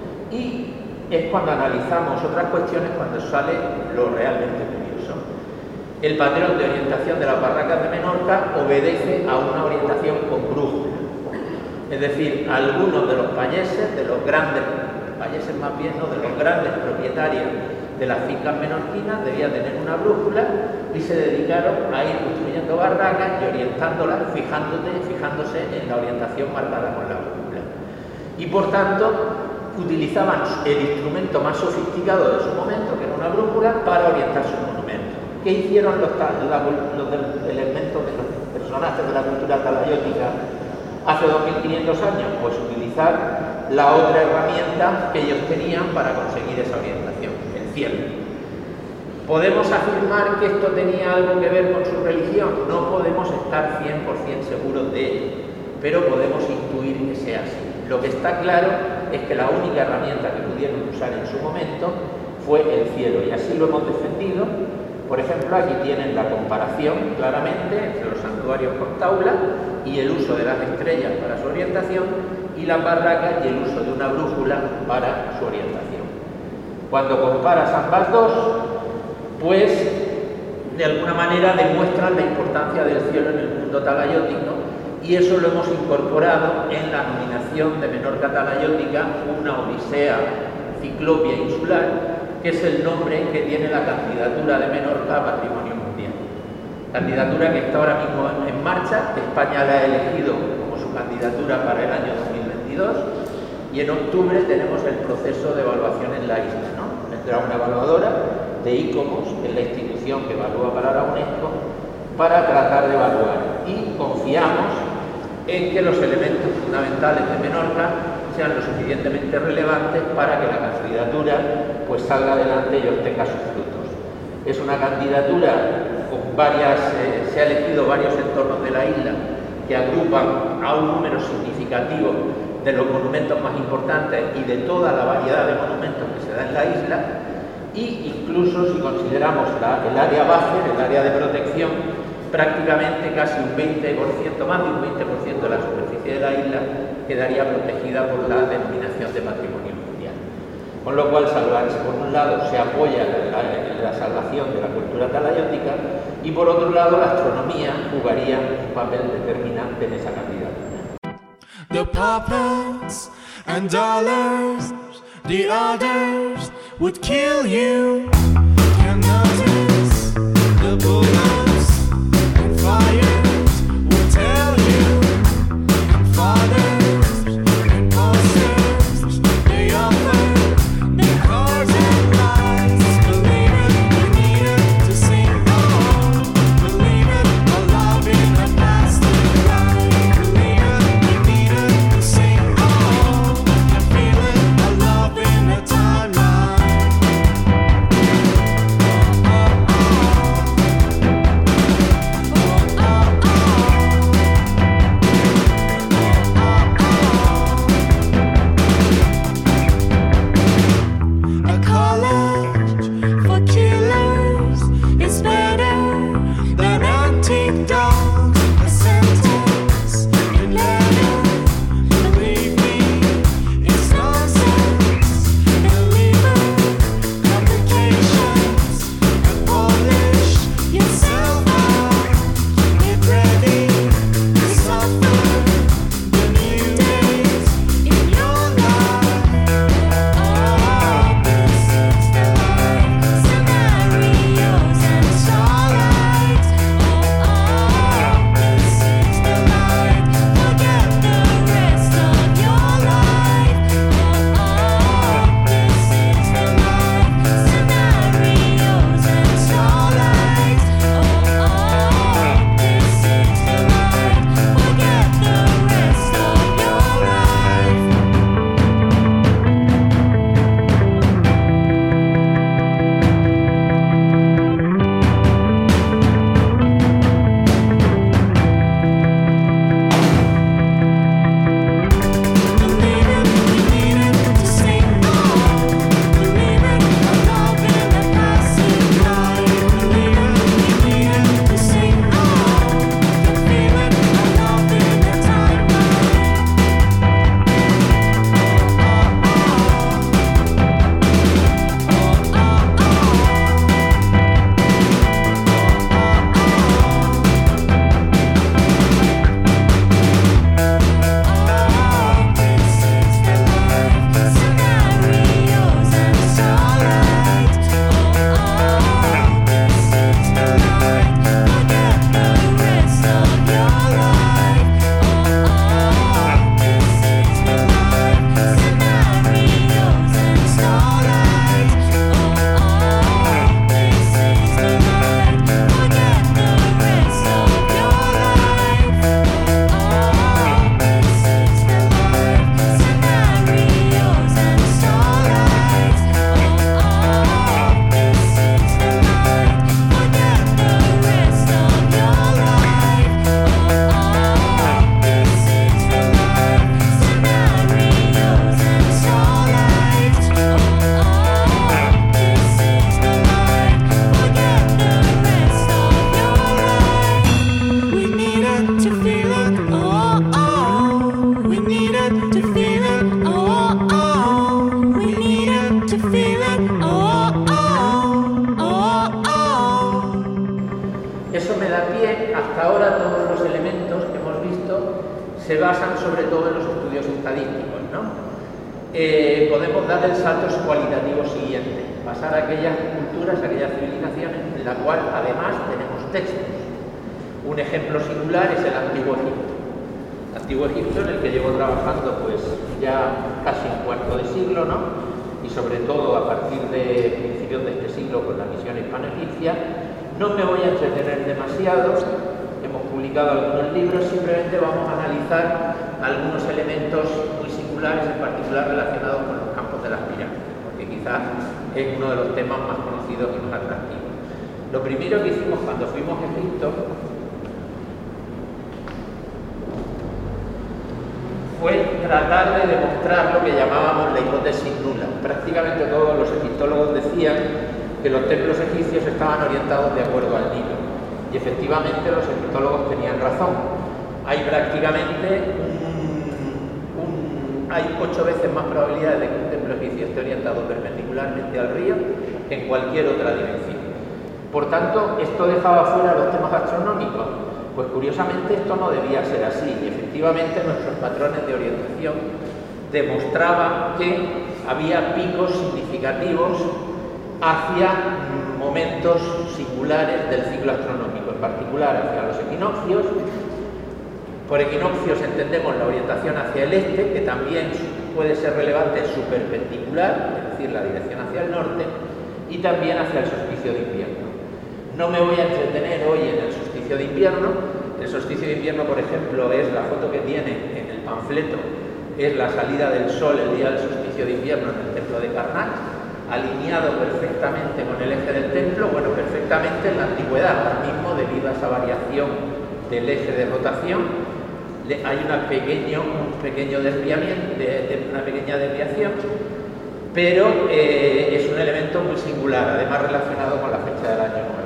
y es cuando analizamos otras cuestiones cuando sale lo realmente curioso. El patrón de orientación de las barracas de Menorca obedece a una orientación con brújula. Es decir, algunos de los payeses, de los grandes, payeses más bien, no, de los grandes propietarios de las fincas menorquinas debían tener una brújula y se dedicaron a ir construyendo barracas y orientándolas, fijándose, fijándose en la orientación marcada con la brújula. Y por tanto, utilizaban el instrumento más sofisticado de su momento, que era una brújula, para orientar sus monumentos. ¿Qué hicieron los, los elementos de los personajes de la cultura talayótica hace dos mil quinientos años? Pues utilizar la otra herramienta que ellos tenían para conseguir esa orientación, el cielo. ¿Podemos afirmar que esto tenía algo que ver con su religión? No podemos estar cien por cien seguros de ello, pero podemos intuir que sea así. Lo que está claro es que la única herramienta que pudieron usar en su momento fue el cielo, y así lo hemos defendido. Por ejemplo, aquí tienen la comparación claramente entre los santuarios con tabla y el uso de las estrellas para su orientación, y las barracas y el uso de una brújula para su orientación. Cuando comparas ambas dos, pues de alguna manera demuestran la importancia del cielo en el mundo talayótico, y eso lo hemos incorporado en la nominación de Menorca Talayótica, una odisea ciclopia insular, que es el nombre que tiene la candidatura de Menorca a Patrimonio Mundial. Candidatura que está ahora mismo en marcha. España la ha elegido como su candidatura para el año dos mil veintidós, y en octubre tenemos el proceso de evaluación en la isla, ¿no? Vendrá una evaluadora de ICOMOS, que es la institución que evalúa para la UNESCO, para tratar de evaluar, y confiamos en que los elementos fundamentales de Menorca sean lo suficientemente relevantes para que la candidatura pues salga adelante y obtenga sus frutos. Es una candidatura con varias, eh, se ha elegido varios entornos de la isla que agrupan a un número significativo de los monumentos más importantes y de toda la variedad de monumentos que se da en la isla, y incluso si consideramos la, el área buffer, el área de protección, prácticamente casi un veinte por ciento, más de un veinte por ciento de la superficie de la isla quedaría protegida por la denominación de Patrimonio Mundial. Con lo cual, salvarse, por un lado, se apoya en la, en la salvación de la cultura talayótica, y por otro lado, la astronomía jugaría un papel determinante en esa candidatura. The puppets and dollars, the others would kill you. Can notice the bullets and fires will tell you. And fathers and posters, they offer their cards and lies. Believe it, we need it to sing on. Believe it, a love in a plastic ride. Believe it, we need it to sing on. And feel it, a love in a timeline. Oh, oh, oh. it to feel it. Oh, oh, we need it to feel it. Oh, oh, oh, oh. Eso me da pie. Hasta ahora todos los elementos que hemos visto se basan sobre todo en los estudios estadísticos, ¿no? Eh, podemos dar el salto cualitativo siguiente, pasar a aquellas culturas, a aquellas civilizaciones en la cual además tenemos textos. Un ejemplo singular es el Antiguo Egipto. El Antiguo Egipto, en el que llevo trabajando pues ya casi un cuarto de siglo, ¿no? Y sobre todo a partir de principios de este siglo con la misión hispano-egipcia. No me voy a entretener demasiado, hemos publicado algunos libros, simplemente vamos a analizar algunos elementos muy singulares, en particular relacionados con los campos de las pirámides, porque quizás es uno de los temas más conocidos y más atractivos. Lo primero que hicimos cuando fuimos a Egipto fue tratar de demostrar lo que llamábamos la hipótesis nula. Prácticamente todos los egiptólogos decían que los templos egipcios estaban orientados de acuerdo al Nilo. Y efectivamente los egiptólogos tenían razón. Hay prácticamente un, un, hay ocho veces más probabilidades de que un templo egipcio esté orientado perpendicularmente al río que en cualquier otra dirección. Por tanto, esto dejaba fuera los temas astronómicos. Pues curiosamente esto no debía ser así. Y efectivamente nuestros patrones de orientación demostraban que había picos significativos hacia momentos singulares del ciclo astronómico, en particular hacia los equinoccios. Por equinoccios entendemos la orientación hacia el este, que también puede ser relevante su perpendicular, es decir, la dirección hacia el norte, y también hacia el solsticio de invierno. No me voy a entretener hoy en el solsticio de invierno. El solsticio de invierno, por ejemplo, es la foto que tiene en el panfleto, es la salida del sol el día del solsticio de invierno en el templo de Karnak, alineado perfectamente con el eje del templo, bueno, perfectamente en la antigüedad, ahora mismo debido a esa variación del eje de rotación, hay una pequeño, un pequeño desviamiento, de, de una pequeña desviación, pero eh, es un elemento muy singular, además relacionado con la fecha del año nuevo.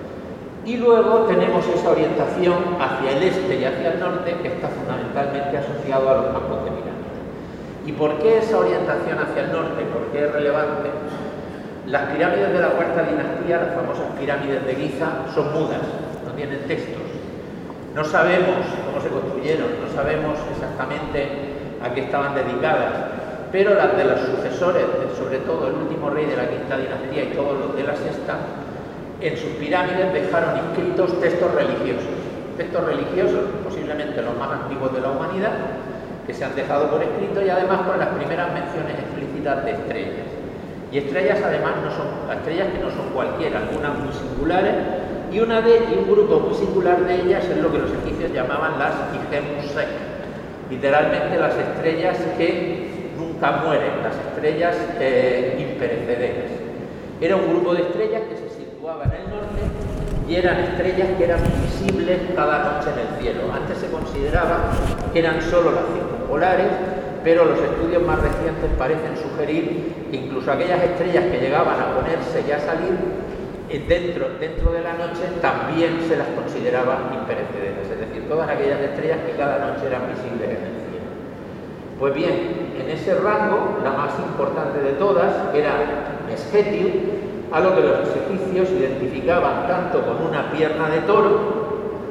Y luego tenemos esa orientación hacia el este y hacia el norte, que está fundamentalmente asociado a los campos de pirámides. ¿Y por qué esa orientación hacia el norte? ¿Por qué es relevante? Las pirámides de la cuarta dinastía, las famosas pirámides de Giza, son mudas, no tienen textos. No sabemos cómo se construyeron, no sabemos exactamente a qué estaban dedicadas, pero las de los sucesores, sobre todo el último rey de la quinta dinastía y todos los de la sexta, en sus pirámides dejaron inscritos textos religiosos. Textos religiosos, posiblemente los más antiguos de la humanidad, que se han dejado por escrito, y además con las primeras menciones explícitas de estrellas. Y estrellas además no son estrellas que no son cualquiera, algunas muy singulares, y, una de, y un grupo muy singular de ellas es lo que los egipcios llamaban las Ihemusek, literalmente las estrellas que nunca mueren, las estrellas eh, imperecederas. Era un grupo de estrellas que se situaba en el norte y eran estrellas que eran visibles cada noche en el cielo. Antes se consideraba que eran solo las circumpolares, pero los estudios más recientes parecen sugerir que incluso aquellas estrellas que llegaban a ponerse y a salir dentro, dentro de la noche también se las consideraba imperecederas, es decir, todas aquellas estrellas que cada noche eran visibles en el cielo. Pues bien, en ese rango, la más importante de todas era Meskhetiu, a lo que los egipcios identificaban tanto con una pierna de toro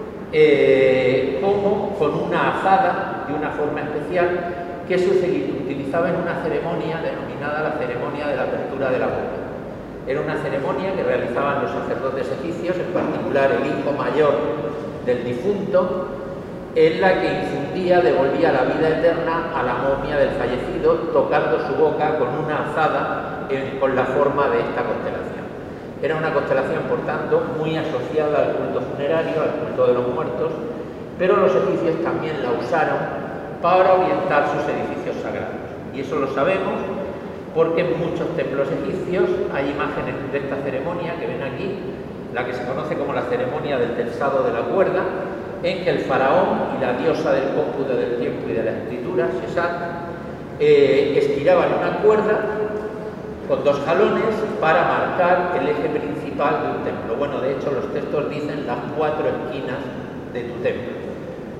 eh, como con una azada de una forma especial que se utilizaba en una ceremonia denominada la ceremonia de la apertura de la boca. Era una ceremonia que realizaban los sacerdotes egipcios, en particular el hijo mayor del difunto, en la que infundía, devolvía la vida eterna a la momia del fallecido, tocando su boca con una azada en, con la forma de esta constelación. Era una constelación, por tanto, muy asociada al culto funerario, al culto de los muertos, pero los egipcios también la usaron para orientar sus edificios sagrados. Y eso lo sabemos porque en muchos templos egipcios hay imágenes de esta ceremonia que ven aquí, la que se conoce como la ceremonia del tensado de la cuerda, en que el faraón y la diosa del cómputo del tiempo y de la escritura, Sesat, eh, estiraban una cuerda con dos jalones para marcar el eje principal de un templo. Bueno, de hecho los textos dicen las cuatro esquinas de tu templo.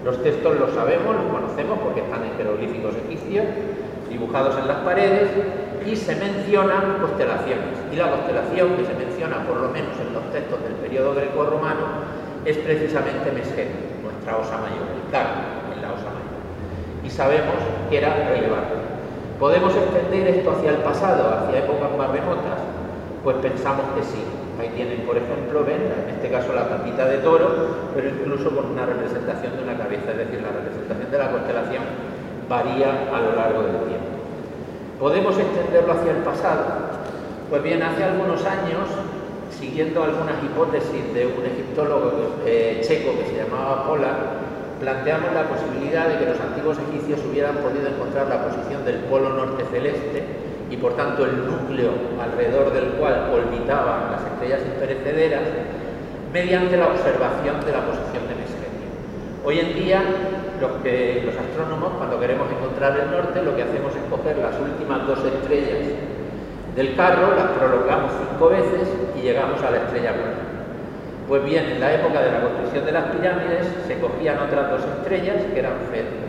Los textos los sabemos, los conocemos porque están en jeroglíficos egipcios, dibujados en las paredes, y se mencionan constelaciones. Y la constelación que se menciona, por lo menos en los textos del periodo grecorromano, es precisamente Mesquer, nuestra osa mayor, el carro en la osa mayor. Y sabemos que era relevante. ¿Podemos extender esto hacia el pasado, hacia épocas más remotas? Pues pensamos que sí. Ahí tienen, por ejemplo, ven, en este caso la tapita de toro, pero incluso con una representación de una cabeza, es decir, la representación de la constelación varía a lo largo del tiempo. ¿Podemos extenderlo hacia el pasado? Pues bien, hace algunos años, siguiendo algunas hipótesis de un egiptólogo eh, checo que se llamaba Polar, planteamos la posibilidad de que los antiguos egipcios hubieran podido encontrar la posición del polo norte celeste y por tanto el núcleo alrededor del cual orbitaban las estrellas imperecederas mediante la observación de la posición de Mesquer. Hoy en día los, que, los astrónomos, cuando queremos encontrar el norte, lo que hacemos es coger las últimas dos estrellas del carro, las prolongamos cinco veces y llegamos a la estrella buena. Pues bien, en la época de la construcción de las pirámides se cogían otras dos estrellas, que eran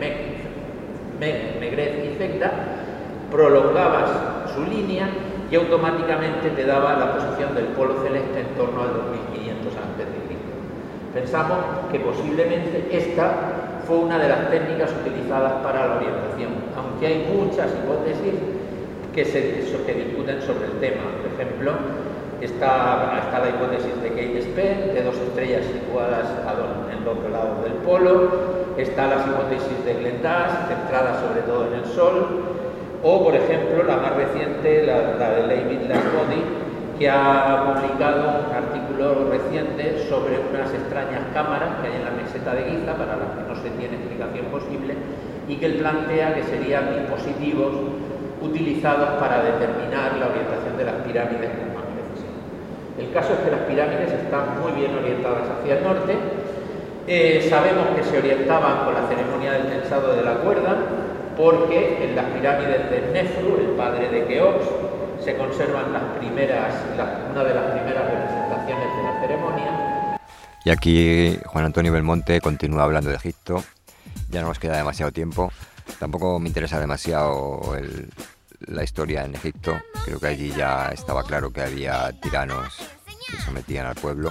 Megrez y Vecta, prolongabas su línea y automáticamente te daba la posición del polo celeste en torno al dos mil quinientos antes de Cristo. Pensamos que posiblemente esta fue una de las técnicas utilizadas para la orientación, aunque hay muchas hipótesis que, se, que discuten sobre el tema. Por ejemplo, está, está la hipótesis de Kate Spade, de dos estrellas situadas en los dos lados del polo, está la hipótesis de Glendas, centrada sobre todo en el Sol, o, por ejemplo, la más reciente, la, la de David Lasbody, que ha publicado un artículo reciente sobre unas extrañas cámaras que hay en la meseta de Giza, para las que no se tiene explicación posible, y que él plantea que serían dispositivos utilizados para determinar la orientación de las pirámides con más precisión. El caso es que las pirámides están muy bien orientadas hacia el norte. Eh, sabemos que se orientaban con la ceremonia del tensado de la cuerda, porque en las pirámides de Nefru, el padre de Keops, se conservan las primeras, la, una de las primeras representaciones de la ceremonia. Y aquí Juan Antonio Belmonte continúa hablando de Egipto. Ya no nos queda demasiado tiempo. Tampoco me interesa demasiado el, la historia en Egipto. Creo que allí ya estaba claro que había tiranos que sometían al pueblo.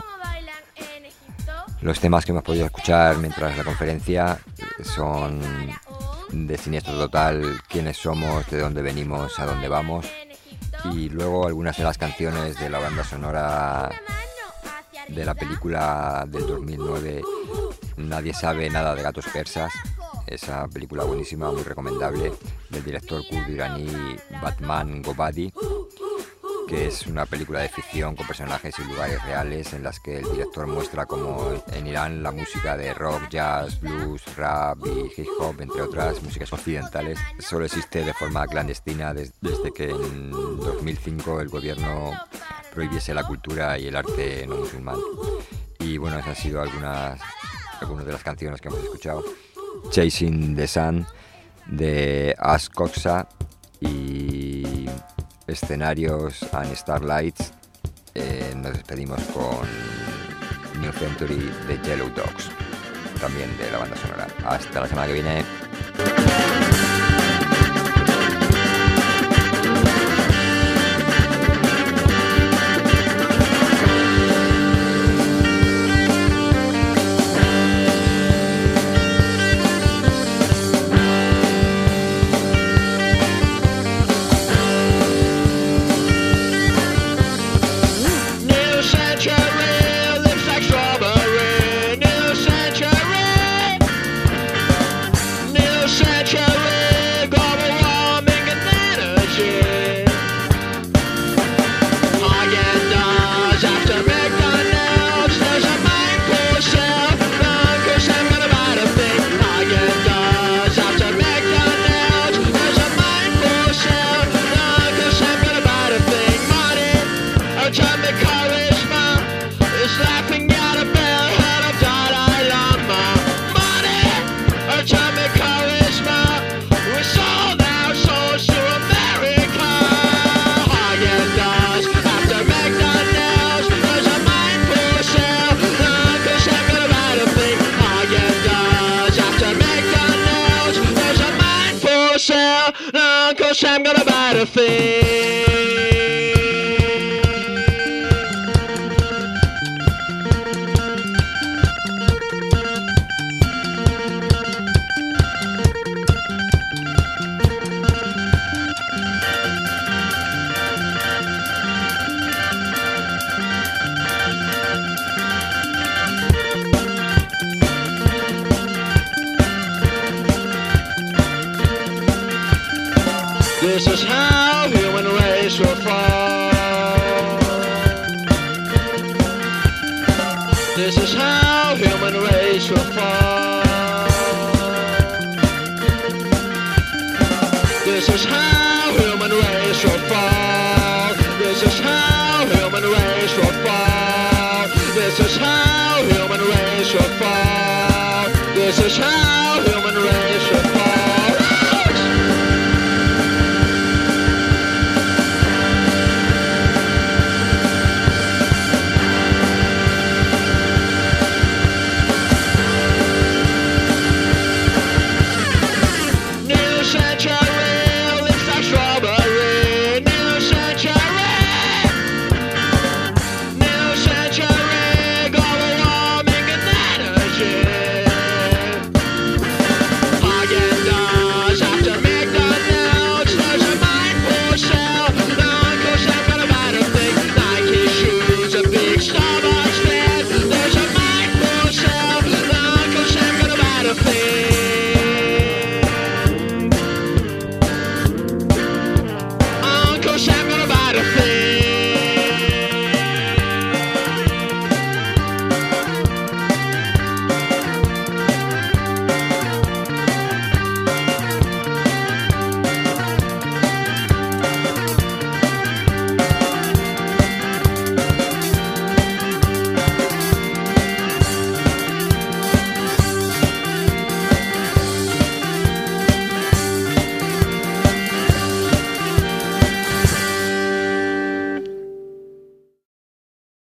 Los temas que hemos podido escuchar mientras la conferencia son de Siniestro Total, quiénes somos, de dónde venimos, a dónde vamos, y luego algunas de las canciones de la banda sonora de la película del dos mil nueve, Nadie sabe nada de gatos persas, esa película buenísima, muy recomendable, del director kurdo iraní Batman Gobadi, que es una película de ficción con personajes y lugares reales en las que el director muestra cómo en Irán la música de rock, jazz, blues, rap y hip hop, entre otras músicas occidentales, solo existe de forma clandestina des- desde que en dos mil cinco el gobierno prohibiese la cultura y el arte no musulmán. Y bueno, esas han sido algunas, algunas de las canciones que hemos escuchado. Chasing the Sun de Ash Coxa y Escenarios and Starlights. Eh, nos despedimos con New Century de Yellow Dogs, también de la banda sonora. Hasta la semana que viene. New sell, no, cause I'm gonna buy the thing. This is how human race will fall. This is how human race will fall. This is how human race will fall.